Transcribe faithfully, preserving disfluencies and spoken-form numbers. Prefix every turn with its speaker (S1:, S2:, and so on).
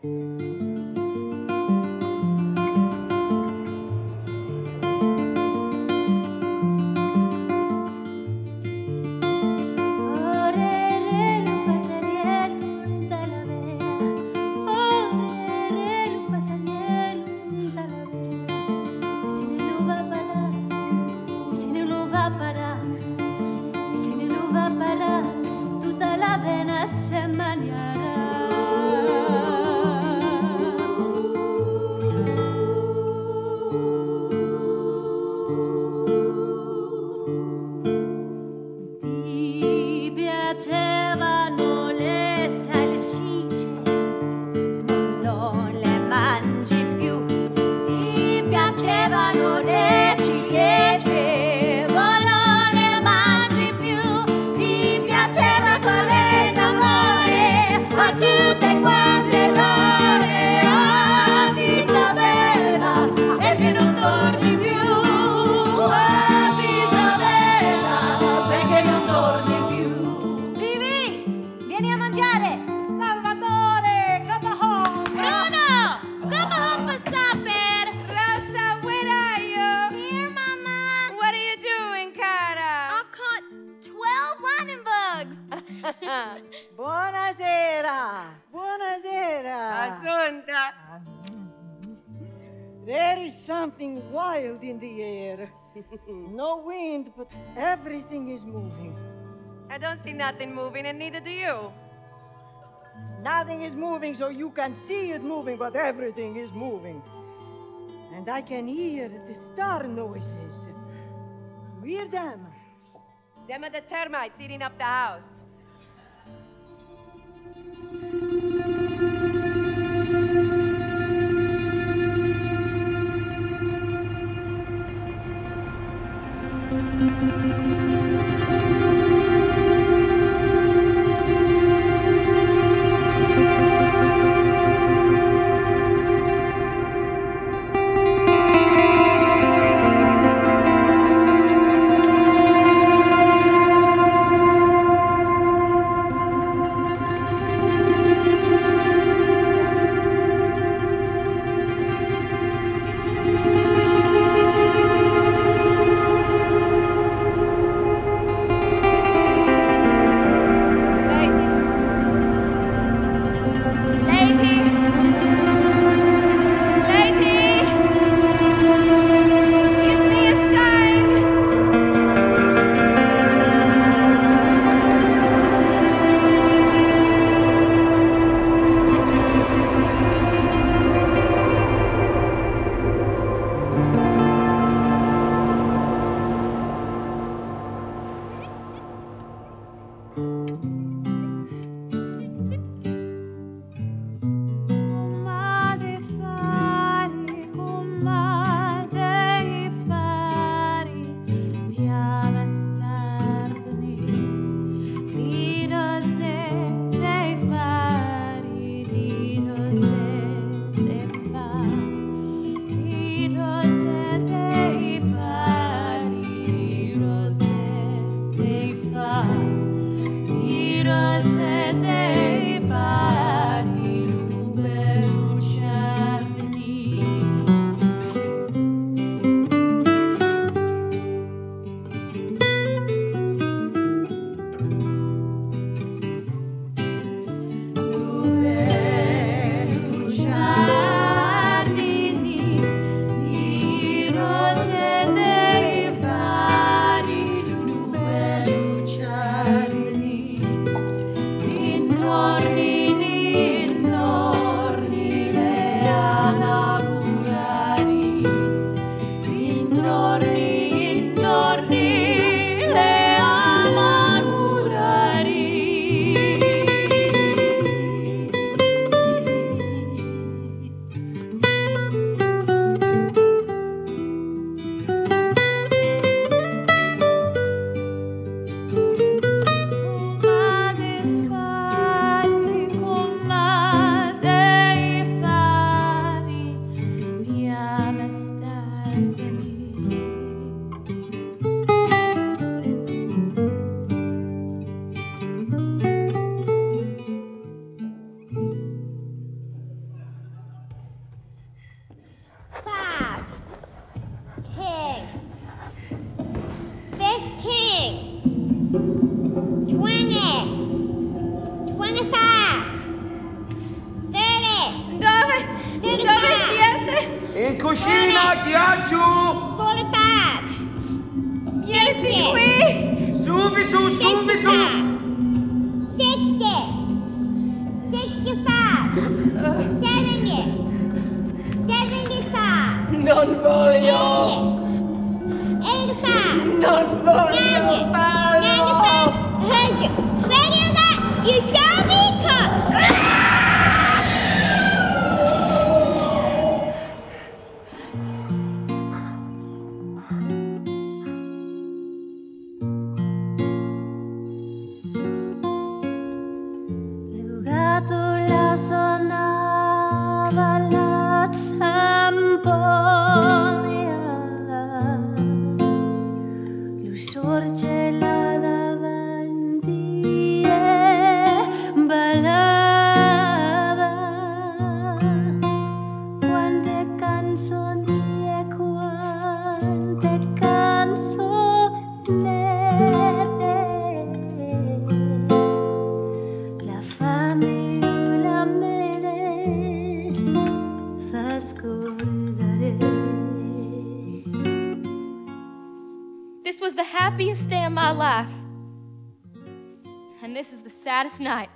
S1: Buonasera, buonasera.
S2: Assunta.
S1: There is something wild in the air. No wind, but everything is moving.
S2: I don't see nothing moving, and neither do you.
S1: Nothing is moving, so you can see it moving, but everything is moving. And I can hear the star noises. Hear them?
S2: Them are the termites eating up the house.
S3: cucina, ti aggiù!
S4: Vole par!
S2: Vieni qui!
S3: Subito, subito!
S4: Sette! Sette fa! Seven! Seven fa!
S2: Non voglio!
S4: Eight fa!
S2: Non voglio
S4: Nine
S2: farlo!
S4: fa! Hundred! Where do you go? You show me cock!
S5: Lugatul sonava la zamponia, lu sorge là davanti e ballava. Quante canzoni e quante canzoni. La fame la mele fa scordare.
S6: This was the happiest day of my life. And this is the saddest night.